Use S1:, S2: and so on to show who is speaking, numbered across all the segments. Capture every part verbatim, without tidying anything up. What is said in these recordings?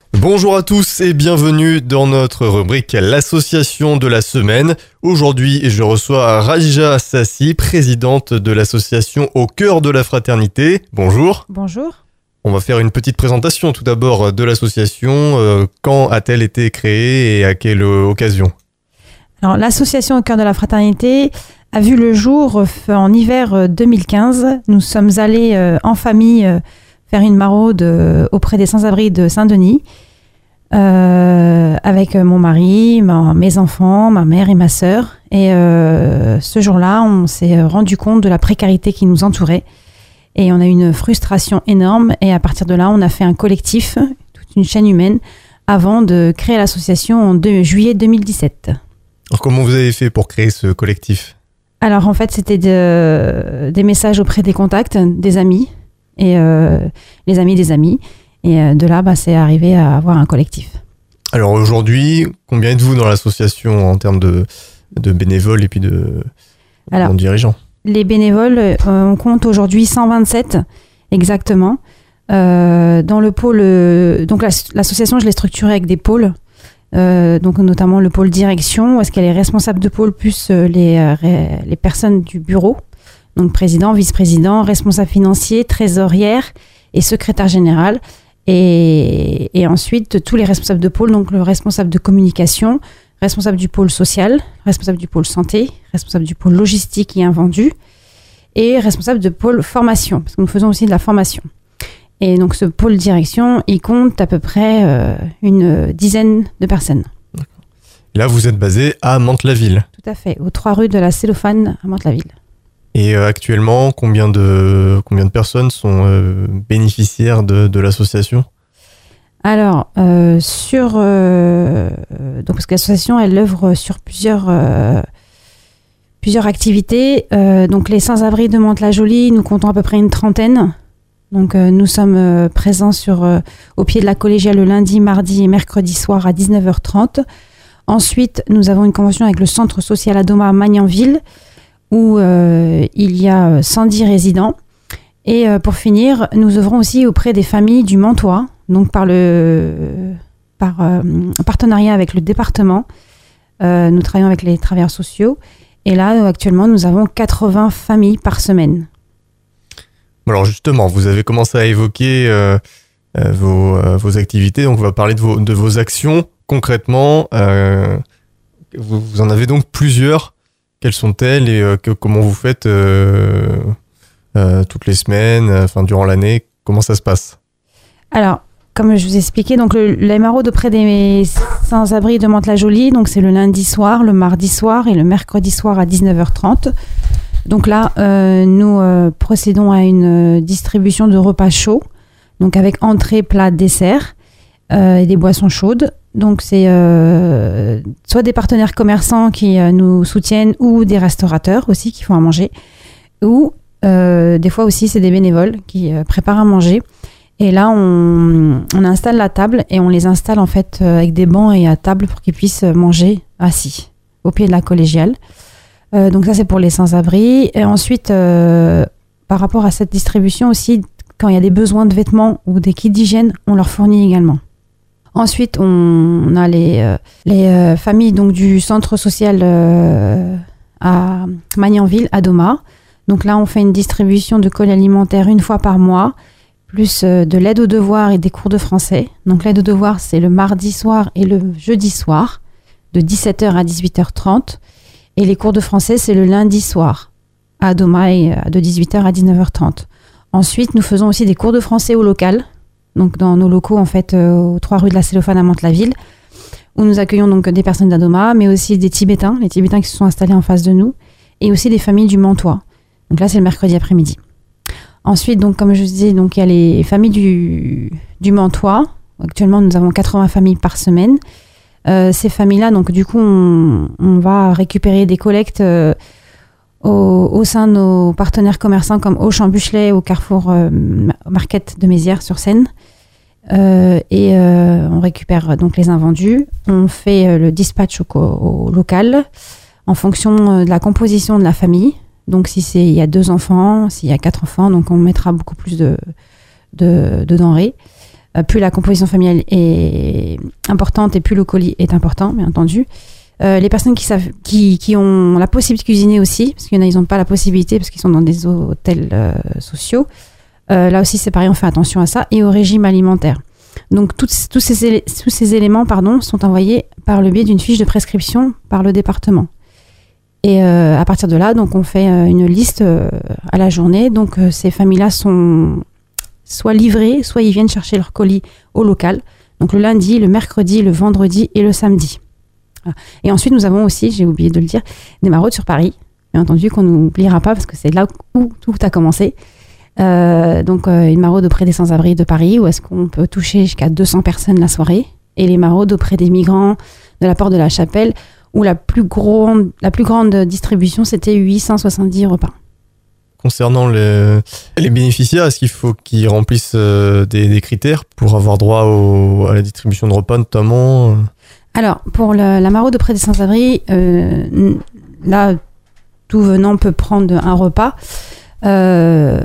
S1: Bonjour à tous et bienvenue dans notre rubrique l'association de la semaine. Aujourd'hui, je reçois Radija Sassi, présidente de l'association Au cœur de la fraternité. Bonjour.
S2: Bonjour.
S1: On va faire une petite présentation tout d'abord de l'association. Euh, quand a-t-elle été créée et à quelle occasion ?
S2: Alors, l'association Au cœur de la fraternité a vu le jour en hiver deux mille quinze. Nous sommes allés euh, en famille euh, faire une maraude euh, auprès des sans-abri de Saint-Denis euh, avec mon mari, ma, mes enfants, ma mère et ma sœur. Et euh, ce jour-là, on s'est rendu compte de la précarité qui nous entourait. Et on a eu une frustration énorme. Et à partir de là, on a fait un collectif, toute une chaîne humaine, avant de créer l'association en deux, juillet deux mille dix-sept.
S1: Alors, comment vous avez fait pour créer ce collectif ?
S2: Alors, en fait, c'était de, des messages auprès des contacts, des amis, et euh, les amis des amis. Et euh, de là, bah, c'est arrivé à avoir un collectif.
S1: Alors aujourd'hui, combien êtes-vous dans l'association en termes de, de bénévoles et puis de,
S2: Alors,
S1: de dirigeants ?
S2: Les bénévoles, euh, on compte aujourd'hui cent vingt-sept exactement. Euh, dans le pôle, euh, donc l'association, je l'ai structurée avec des pôles. Euh, donc notamment le pôle direction, où est-ce qu'elle est responsable de pôle, plus euh, les, euh, les personnes du bureau, donc président, vice-président, responsable financier, trésorière et secrétaire général, et, et ensuite tous les responsables de pôle, donc le responsable de communication, responsable du pôle social, responsable du pôle santé, responsable du pôle logistique et invendu, et responsable de pôle formation, parce que nous faisons aussi de la formation. Et donc, ce pôle direction, il compte à peu près euh, une dizaine de personnes.
S1: Là, vous êtes basé à Mantes-la-Ville.
S2: Tout à fait, aux trois rues de la Cellophane à Mantes-la-Ville.
S1: Et euh, actuellement, combien de, combien de personnes sont euh, bénéficiaires de, de l'association ?
S2: Alors, euh, sur... Euh, donc, parce que l'association, elle œuvre sur plusieurs, euh, plusieurs activités. Euh, donc, les sans-abri de Mantes-la-Jolie, nous comptons à peu près une trentaine. Donc, euh, nous sommes euh, présents sur, euh, au pied de la collégiale le lundi, mardi et mercredi soir à dix-neuf heures trente. Ensuite, nous avons une convention avec le centre social Adoma à Magnanville, où euh, il y a cent dix résidents. Et euh, pour finir, nous œuvrons aussi auprès des familles du Mantois, donc par le par euh, partenariat avec le département. Euh, nous travaillons avec les travailleurs sociaux. Et là, actuellement, nous avons quatre-vingts familles par semaine.
S1: Alors justement, vous avez commencé à évoquer euh, euh, vos, euh, vos activités, donc on va parler de vos, de vos actions. Concrètement, euh, vous, vous en avez donc plusieurs. Quelles sont-elles et euh, que, comment vous faites euh, euh, toutes les semaines, enfin durant l'année, comment ça se passe ?
S2: Alors, comme je vous ai expliqué, donc le, les maraudes auprès des sans-abri de Mantes-la-Jolie, donc c'est le lundi soir, le mardi soir et le mercredi soir à dix-neuf heures trente. Donc là, euh, nous euh, procédons à une euh, distribution de repas chauds, donc avec entrée, plat, dessert euh, et des boissons chaudes. Donc c'est euh, soit des partenaires commerçants qui euh, nous soutiennent ou des restaurateurs aussi qui font à manger, ou euh, des fois aussi c'est des bénévoles qui euh, préparent à manger. Et là, on, on installe la table et on les installe en fait euh, avec des bancs et à table pour qu'ils puissent manger assis au pied de la collégiale. Euh, donc ça, c'est pour les sans-abri. Et ensuite, euh, par rapport à cette distribution aussi, quand il y a des besoins de vêtements ou des kits d'hygiène, on leur fournit également. Ensuite, on, on a les, euh, les euh, familles donc, du centre social euh, à Magnanville, à Doma. Donc là, on fait une distribution de colis alimentaires une fois par mois, plus euh, de l'aide aux devoirs et des cours de français. Donc l'aide aux devoirs, c'est le mardi soir et le jeudi soir, de dix-sept heures à dix-huit heures trente. Et les cours de français, c'est le lundi soir, à Doma, et de dix-huit heures à dix-neuf heures trente. Ensuite, nous faisons aussi des cours de français au local, donc dans nos locaux, en fait, euh, aux trois rues de la Cellophane à Mantes-la-Ville, où nous accueillons donc des personnes d'Adoma, mais aussi des Tibétains, les Tibétains qui se sont installés en face de nous, et aussi des familles du Mantois. Donc là, c'est le mercredi après-midi. Ensuite, donc, comme je vous disais, donc, il y a les familles du, du Mantois. Actuellement, nous avons quatre-vingts familles par semaine. Euh, ces familles-là, donc du coup, on, on va récupérer des collectes euh, au, au sein de nos partenaires commerçants comme Auchan Buchelet au Carrefour euh, Market de Mézières-sur-Seine. Euh, et euh, on récupère donc les invendus. On fait euh, le dispatch au, au local en fonction de la composition de la famille. Donc, si c'est, il y a deux enfants, s'il y a quatre enfants, donc on mettra beaucoup plus de, de, de denrées. Euh, plus la composition familiale est importante et plus le colis est important, bien entendu. Euh, les personnes qui, savent, qui, qui ont la possibilité de cuisiner aussi, parce qu'il y en a, ils n'ont pas la possibilité parce qu'ils sont dans des hôtels euh, sociaux. Euh, là aussi, c'est pareil, on fait attention à ça. Et au régime alimentaire. Donc, toutes, tous, ces, tous ces éléments pardon, sont envoyés par le biais d'une fiche de prescription par le département. Et euh, à partir de là, donc, on fait euh, une liste euh, à la journée. Donc, euh, ces familles-là sont soit livrées, soit ils viennent chercher leur colis au local. Donc, le lundi, le mercredi, le vendredi et le samedi. Voilà. Et ensuite, nous avons aussi, j'ai oublié de le dire, des maraudes sur Paris. Bien entendu, qu'on n'oubliera pas parce que c'est là où tout a commencé. Euh, donc, euh, une maraude auprès des sans-abri de Paris où est-ce qu'on peut toucher jusqu'à deux cents personnes la soirée. Et les maraudes auprès des migrants de la Porte de la Chapelle où la plus grande, la plus grande distribution, c'était huit cent soixante-dix repas.
S1: Concernant les, les bénéficiaires, est-ce qu'il faut qu'ils remplissent euh, des, des critères pour avoir droit au, à la distribution de repas notamment ?
S2: Alors, pour le, la maraude auprès des sans-abri, euh, là, tout venant peut prendre un repas. Euh,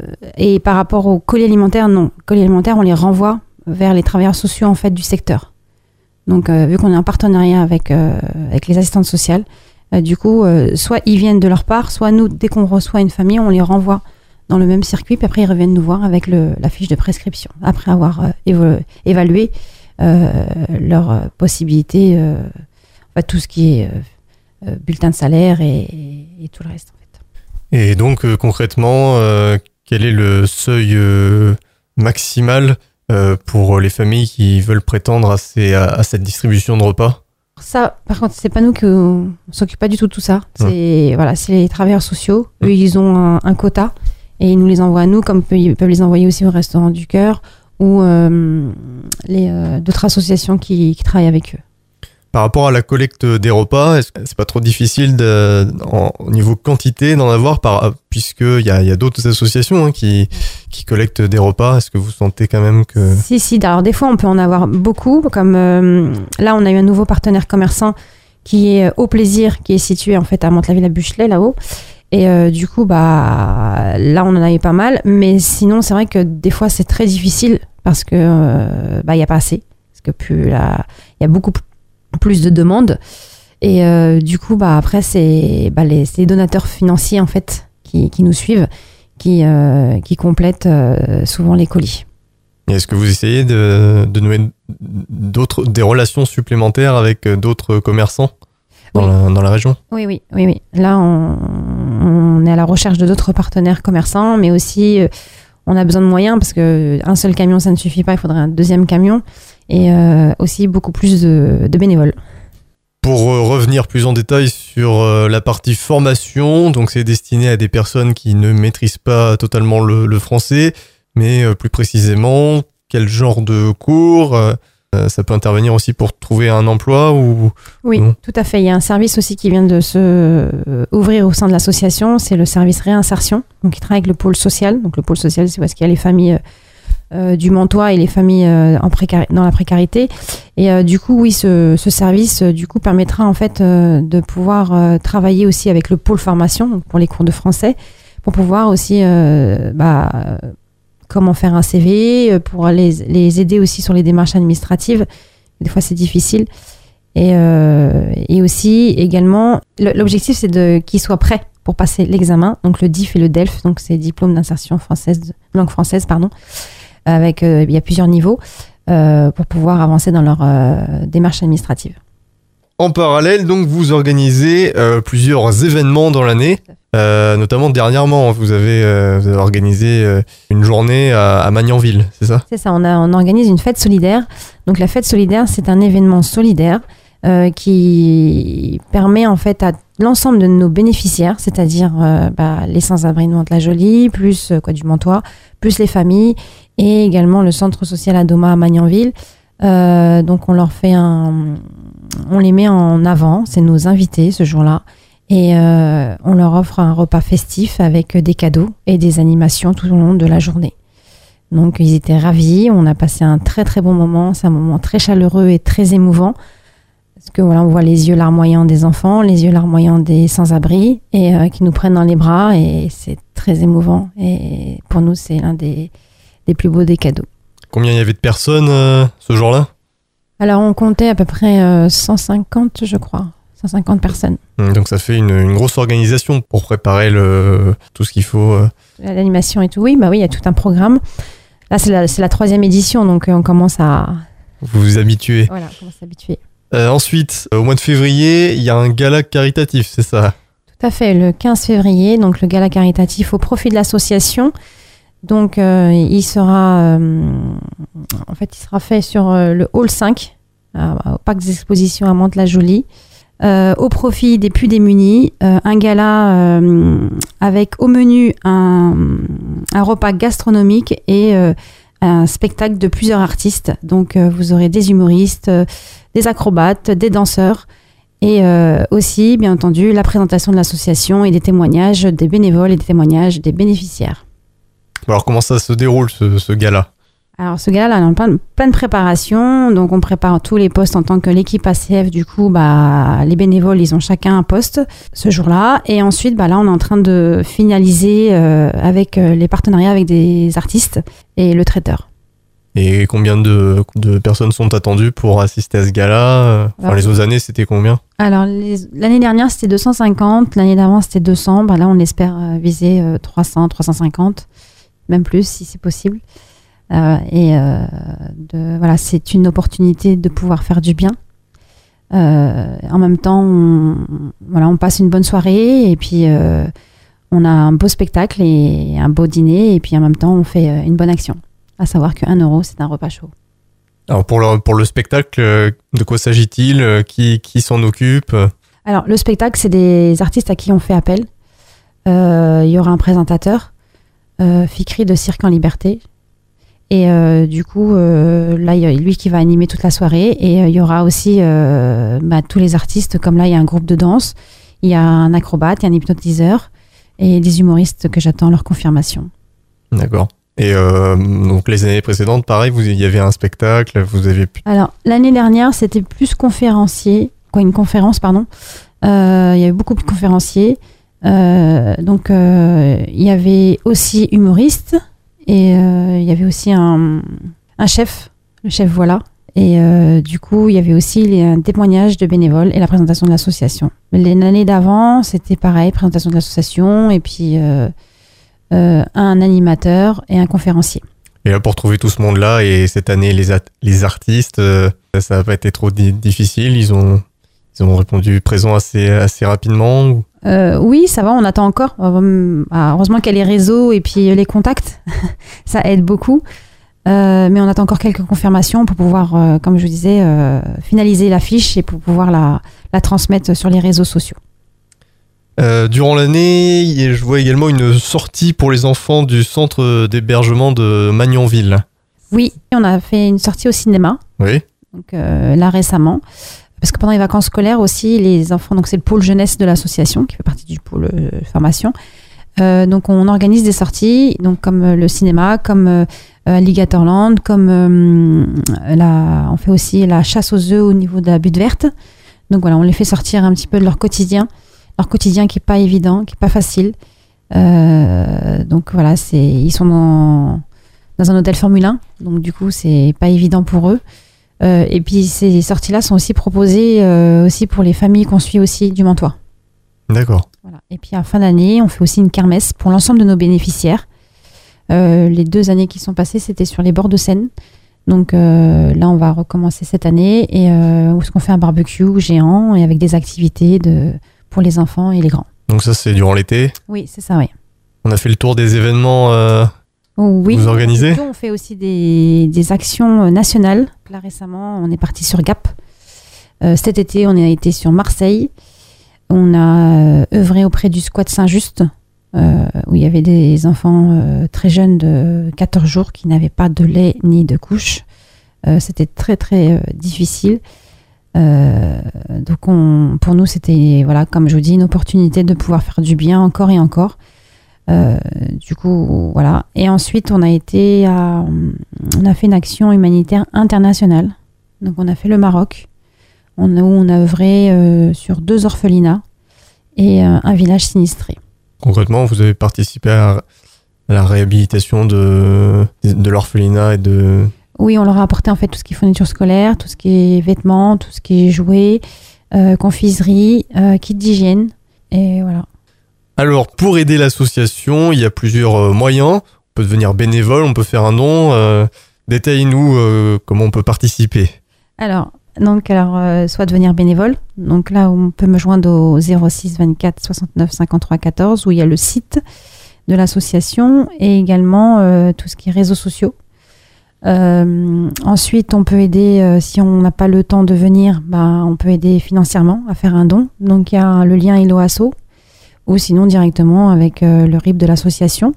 S2: et par rapport aux colis alimentaires, non. Colis alimentaires, on les renvoie vers les travailleurs sociaux en fait, du secteur. Donc, euh, vu qu'on est en partenariat avec, euh, avec les assistantes sociales, euh, du coup, euh, soit ils viennent de leur part, soit nous, dès qu'on reçoit une famille, on les renvoie dans le même circuit, puis après, ils reviennent nous voir avec le, la fiche de prescription, après avoir euh, évo- évalué Euh, leurs euh, possibilités, euh, enfin, tout ce qui est euh, euh, bulletin de salaire et, et, et tout le reste en fait.
S1: Et donc euh, concrètement, euh, quel est le seuil euh, maximal euh, pour les familles qui veulent prétendre à, ces, à, à cette distribution de repas ?
S2: Ça, par contre, c'est pas nous qui on s'occupe pas du tout de tout ça. C'est ouais. voilà, c'est les travailleurs sociaux. Eux, mmh. ils ont un, un quota et ils nous les envoient à nous, comme ils peuvent les envoyer aussi au Restaurant du Cœur ou euh, les, euh, d'autres associations qui, qui travaillent avec eux.
S1: Par rapport à la collecte des repas, est-ce que c'est pas trop difficile de, en, au niveau quantité d'en avoir, par, puisqu'il y a, y a d'autres associations hein, qui, qui collectent des repas. Est-ce que vous sentez quand même que...
S2: Si, si. Alors des fois, on peut en avoir beaucoup. Comme euh, là, on a eu un nouveau partenaire commerçant qui est Au Plaisir, qui est situé en fait à Mantes-la-Ville-à-Buchelet, là-haut. Et euh, du coup, bah, là, on en avait pas mal. Mais sinon, c'est vrai que des fois, c'est très difficile parce que euh, bah, y a pas assez. Parce que plus là, il y a beaucoup plus de demandes. Et euh, du coup, bah, après, c'est, bah, les, c'est les donateurs financiers, en fait, qui, qui nous suivent, qui, euh, qui complètent euh, souvent les colis.
S1: Et est-ce que vous essayez de, de nouer d'autres, des relations supplémentaires avec d'autres commerçants dans, oui. la, dans la région ?
S2: Oui, oui, oui, oui. Là, on, on est à la recherche de d'autres partenaires commerçants, mais aussi, euh, on a besoin de moyens parce qu'un seul camion, ça ne suffit pas. Il faudrait un deuxième camion et euh, aussi beaucoup plus de, de bénévoles.
S1: Pour euh, revenir plus en détail sur euh, la partie formation, donc c'est destiné à des personnes qui ne maîtrisent pas totalement le, le français, mais euh, plus précisément, quel genre de cours euh, ça peut intervenir aussi pour trouver un emploi ou
S2: Oui, non tout à fait. Il y a un service aussi qui vient de se euh, ouvrir au sein de l'association, c'est le service réinsertion. Donc, il travaille avec le pôle social. Donc, le pôle social, c'est parce qu'il y a les familles euh, du Mantois et les familles euh, en précari- dans la précarité. Et euh, du coup, oui, ce, ce service, euh, du coup, permettra en fait euh, de pouvoir euh, travailler aussi avec le pôle formation, donc pour les cours de français, pour pouvoir aussi euh, bah, comment faire un C V, pour les, les aider aussi sur les démarches administratives. Des fois, c'est difficile. Et, euh, et aussi, également, l'objectif, c'est de, qu'ils soient prêts pour passer l'examen. Donc, le D I F et le D E L F, donc c'est diplôme d'insertion française, langue française, pardon. Avec, euh, il y a plusieurs niveaux euh, pour pouvoir avancer dans leur euh, démarche administrative.
S1: En parallèle, donc, vous organisez euh, plusieurs événements dans l'année. Euh, notamment dernièrement, vous avez, euh, vous avez organisé euh, une journée à, à Magnanville, c'est ça ?
S2: C'est ça, on, a, on organise une fête solidaire. Donc la fête solidaire, c'est un événement solidaire euh, qui permet en fait à l'ensemble de nos bénéficiaires, c'est-à-dire euh, bah, les sans-abri de Mantes-la-Jolie, plus euh, quoi, du Mantois, plus les familles, et également le centre social Adoma à Magnanville. Euh, donc on leur fait un... On les met en avant, c'est nos invités ce jour-là. Et euh, on leur offre un repas festif avec des cadeaux et des animations tout au long de la journée. Donc ils étaient ravis, on a passé un très très bon moment, c'est un moment très chaleureux et très émouvant. Parce que voilà, on voit les yeux larmoyants des enfants, les yeux larmoyants des sans-abri et euh, qui nous prennent dans les bras et c'est très émouvant. Et pour nous, c'est l'un des, des plus beaux des cadeaux.
S1: Combien il y avait de personnes euh, ce jour-là?
S2: Alors, on comptait à peu près euh, cent cinquante, je crois. cent cinquante personnes.
S1: Donc, ça fait une, une grosse organisation pour préparer le, tout ce qu'il faut. Euh.
S2: L'animation et tout, oui, bah oui, il y a tout un programme. Là, c'est la, c'est la troisième édition, donc euh, on commence à...
S1: Vous vous habituez.
S2: Voilà, on commence à s'habituer.
S1: Euh, ensuite, au mois de février, il y a un gala caritatif, c'est ça?
S2: Tout à fait, le quinze février, donc le gala caritatif au profit de l'association. Donc, euh, il sera, euh, en fait, il sera fait sur euh, le hall cinq, euh, au parc des expositions à Mantes-la-Jolie, euh, au profit des plus démunis. Euh, un gala euh, avec au menu un, un repas gastronomique et euh, un spectacle de plusieurs artistes. Donc, euh, vous aurez des humoristes, euh, des acrobates, des danseurs. Et euh, aussi, bien entendu, la présentation de l'association et des témoignages des bénévoles et des témoignages des bénéficiaires.
S1: Alors, comment ça se déroule, ce, ce gala?
S2: Alors, ce gala-là, on a plein de, plein de préparation. Donc, on prépare tous les postes en tant que l'équipe A C F. Du coup, bah, les bénévoles, ils ont chacun un poste ce jour-là. Et ensuite, bah, là, on est en train de finaliser euh, avec euh, les partenariats avec des artistes et le traiteur.
S1: Et combien de, de personnes sont attendues pour assister à ce gala? Enfin, alors, les autres années, c'était combien?
S2: Alors, les, l'année dernière, c'était deux cent cinquante. L'année d'avant, c'était deux cents. Bah, là, on espère euh, viser euh, trois cents, trois cent cinquante. Même plus si c'est possible. Euh, et euh, de, voilà, c'est une opportunité de pouvoir faire du bien. Euh, en même temps, on, voilà, on passe une bonne soirée et puis euh, on a un beau spectacle et un beau dîner et puis en même temps, on fait une bonne action. À savoir que un euro, c'est un repas chaud.
S1: Alors pour le, pour le spectacle, de quoi s'agit-il? Qui, qui s'en occupe?
S2: Alors le spectacle, c'est des artistes à qui on fait appel. Euh, il y aura un présentateur. Euh, Fikri de Cirque en Liberté et euh, du coup euh, là il y a lui qui va animer toute la soirée et il euh, y aura aussi euh, bah, tous les artistes, comme là il y a un groupe de danse, il y a un acrobate, il y a un hypnotiseur et des humoristes que j'attends leur confirmation.
S1: D'accord. Et euh, donc les années précédentes, pareil, vous, il y avait un spectacle, vous avez pu...
S2: Alors l'année dernière c'était plus conférencier, quoi une conférence pardon, euh, il y avait beaucoup de conférenciers. Euh, donc euh, il y avait aussi humoriste et euh, il y avait aussi un, un chef, le chef voilà. Et euh, du coup il y avait aussi les, un témoignage de bénévoles et la présentation de l'association. L'année d'avant c'était pareil, présentation de l'association et puis euh, euh, un animateur et un conférencier.
S1: Et là pour trouver tout ce monde-là et cette année les, at- les artistes, euh, ça n'a pas été trop di- difficile, ils ont, ils ont répondu présent assez, assez rapidement ou...
S2: Euh, oui, ça va, on attend encore. Euh, heureusement qu'il y a les réseaux et puis les contacts, ça aide beaucoup. Euh, mais on attend encore quelques confirmations pour pouvoir, euh, comme je vous disais, euh, finaliser la fiche et pour pouvoir la, la transmettre sur les réseaux sociaux.
S1: Euh, durant l'année, je vois également une sortie pour les enfants du centre d'hébergement de Magnanville.
S2: Oui, on a fait une sortie au cinéma.
S1: Oui.
S2: Donc euh, là récemment. Parce que pendant les vacances scolaires aussi, les enfants, donc c'est le pôle jeunesse de l'association qui fait partie du pôle euh, formation. Euh, donc on organise des sorties, donc comme euh, le cinéma, comme euh, Alligatorland, comme euh, la, on fait aussi la chasse aux œufs au niveau de la butte verte. Donc voilà, on les fait sortir un petit peu de leur quotidien, leur quotidien qui est pas évident, qui est pas facile. Euh, donc voilà, c'est, ils sont dans, dans un hôtel Formule un, donc du coup c'est pas évident pour eux. Euh, et puis ces sorties-là sont aussi proposées euh, aussi pour les familles qu'on suit aussi du Mantois.
S1: D'accord.
S2: Voilà. Et puis à fin d'année, on fait aussi une kermesse pour l'ensemble de nos bénéficiaires. Euh, les deux années qui sont passées, c'était sur les bords de Seine. Donc euh, là, on va recommencer cette année et euh, où est-ce qu'on fait un barbecue géant et avec des activités de, pour les enfants et les grands.
S1: Donc ça, c'est durant l'été?
S2: Oui, c'est ça, oui.
S1: On a fait le tour des événements... Euh...
S2: Oui,
S1: vous organisez?
S2: on fait aussi des, des actions nationales. Là récemment, on est parti sur Gap. Euh, cet été, on a été sur Marseille. On a œuvré auprès du squat Saint-Just, euh, où il y avait des enfants euh, très jeunes de quatorze jours qui n'avaient pas de lait ni de couche. Euh, c'était très très euh, difficile. Euh, donc on, pour nous, c'était, voilà, comme je vous dis, une opportunité de pouvoir faire du bien encore et encore. Euh, du coup, voilà. Et ensuite, on a été à, on a fait une action humanitaire internationale. Donc, on a fait le Maroc. On a, où on a œuvré euh, sur deux orphelinats et euh, un village sinistré.
S1: Concrètement, vous avez participé à, à la réhabilitation de, de l'orphelinat et de...
S2: Oui, on leur a apporté en fait tout ce qui est fourniture scolaire, tout ce qui est vêtements, tout ce qui est jouets, euh, confiserie, euh, kit d'hygiène, et voilà.
S1: Alors, pour aider l'association, il y a plusieurs euh, moyens. On peut devenir bénévole, on peut faire un don. Euh, détaille-nous euh, comment on peut participer.
S2: Alors, donc, alors euh, soit devenir bénévole. Donc là, on peut me joindre au zéro six vingt-quatre soixante-neuf cinquante-trois quatorze où il y a le site de l'association et également euh, tout ce qui est réseaux sociaux. Euh, ensuite, on peut aider, euh, si on n'a pas le temps de venir, bah, on peut aider financièrement à faire un don. Donc, il y a le lien Hello Asso ou sinon directement avec euh, le R I B de l'association.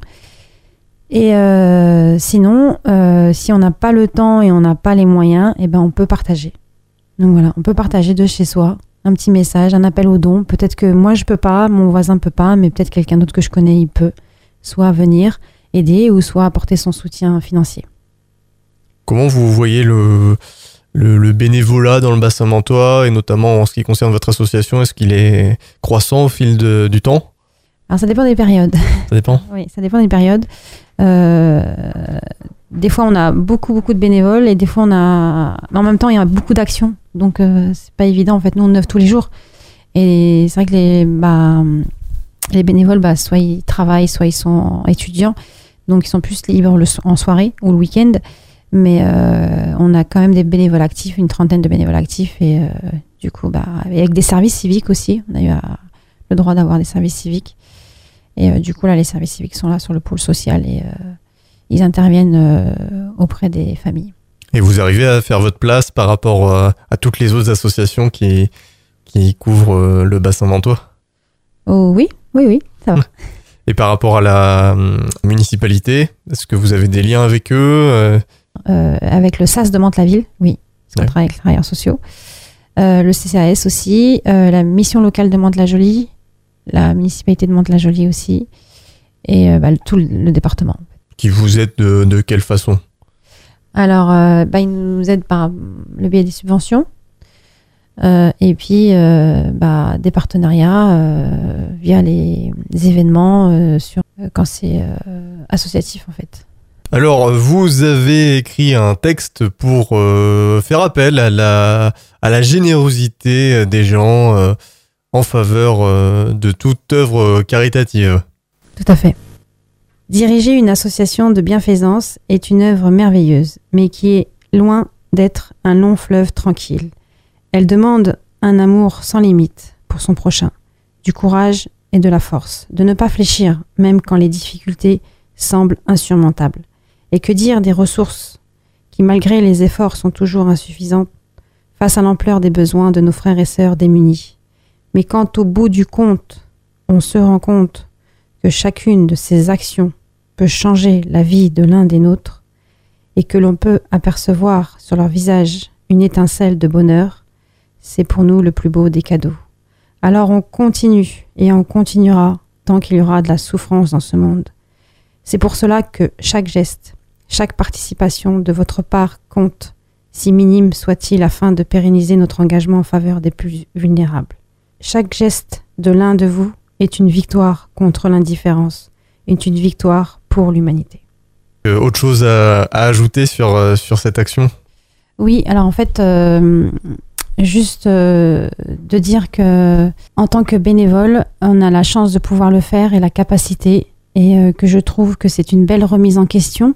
S2: Et euh, sinon, euh, si on n'a pas le temps et on n'a pas les moyens, eh ben, on peut partager. Donc voilà, on peut partager de chez soi un petit message, un appel au don. Peut-être que moi, je peux pas, mon voisin peut pas, mais peut-être quelqu'un d'autre que je connais, il peut soit venir aider ou soit apporter son soutien financier.
S1: Comment vous voyez le, le, le bénévolat dans le bassin mantois et notamment en ce qui concerne votre association? Est-ce qu'il est croissant au fil de, du temps?
S2: Alors ça dépend des périodes.
S1: Ça dépend?
S2: Oui, ça dépend des périodes. Euh, des fois on a beaucoup beaucoup de bénévoles et des fois on a... Mais en même temps il y a beaucoup d'actions. Donc euh, c'est pas évident en fait. Nous on œuvre tous les jours. Et c'est vrai que les, bah, les bénévoles, bah, soit ils travaillent, soit ils sont étudiants. Donc ils sont plus libres le, en soirée ou le week-end. Mais euh, on a quand même des bénévoles actifs, une trentaine de bénévoles actifs. Et euh, du coup, bah, avec des services civiques aussi. On a eu à, le droit d'avoir des services civiques. Et euh, du coup, là, les services civiques sont là sur le pôle social et euh, ils interviennent euh, auprès des familles.
S1: Et vous arrivez à faire votre place par rapport à, à toutes les autres associations qui, qui couvrent euh, le bassin mantois?
S2: Oh oui, oui, oui, ça va.
S1: Et par rapport à la euh, municipalité, est-ce que vous avez des liens avec eux? euh...
S2: Euh, avec le S A S de Mantes-la-Ville, oui, parce qu'on ouais. travaille avec les travailleurs sociaux. Euh, le C C A S aussi, euh, la mission locale de Mantes-la-Jolie, la municipalité de Mantes-la-Jolie aussi, et euh, bah, le, tout le, le département.
S1: Qui vous aide de, de quelle façon?
S2: Alors, euh, bah, ils nous aident par le biais des subventions, euh, et puis euh, bah, des partenariats euh, via les, les événements euh, sur, euh, quand c'est euh, associatif en fait.
S1: Alors, vous avez écrit un texte pour euh, faire appel à la, à la générosité des gens euh, en faveur euh, de toute œuvre caritative.
S2: Tout à fait. Diriger une association de bienfaisance est une œuvre merveilleuse, mais qui est loin d'être un long fleuve tranquille. Elle demande un amour sans limite pour son prochain, du courage et de la force, de ne pas fléchir, même quand les difficultés semblent insurmontables. Et que dire des ressources qui, malgré les efforts, sont toujours insuffisantes face à l'ampleur des besoins de nos frères et sœurs démunis. Mais quand au bout du compte, on se rend compte que chacune de ces actions peut changer la vie de l'un des nôtres et que l'on peut apercevoir sur leur visage une étincelle de bonheur, c'est pour nous le plus beau des cadeaux. Alors on continue et on continuera tant qu'il y aura de la souffrance dans ce monde. C'est pour cela que chaque geste, chaque participation de votre part compte, si minime soit-il, afin de pérenniser notre engagement en faveur des plus vulnérables. Chaque geste de l'un de vous est une victoire contre l'indifférence, est une victoire pour l'humanité.
S1: Euh, autre chose à, à ajouter sur, euh, sur cette action?
S2: Oui, alors en fait, euh, juste euh, de dire que en tant que bénévole, on a la chance de pouvoir le faire et la capacité. Et euh, que je trouve que c'est une belle remise en question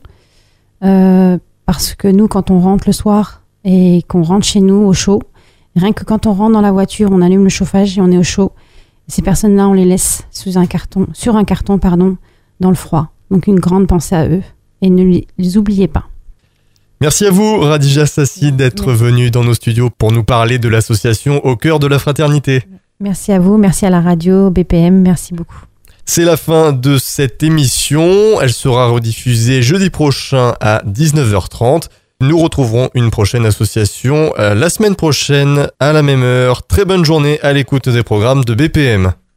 S2: euh, parce que nous, quand on rentre le soir et qu'on rentre chez nous au chaud, rien que quand on rentre dans la voiture, on allume le chauffage et on est au chaud. Ces personnes-là, on les laisse sous un carton, sur un carton, pardon, dans le froid. Donc une grande pensée à eux et ne les, les oubliez pas.
S1: Merci à vous, Radija Sassi, d'être venue dans nos studios pour nous parler de l'association Au cœur de la fraternité.
S2: Merci à vous, merci à la radio, B P M, merci beaucoup.
S1: C'est la fin de cette émission. Elle sera rediffusée jeudi prochain à dix-neuf heures trente. Nous retrouverons une prochaine association la semaine prochaine à la même heure. Très bonne journée à l'écoute des programmes de B P M.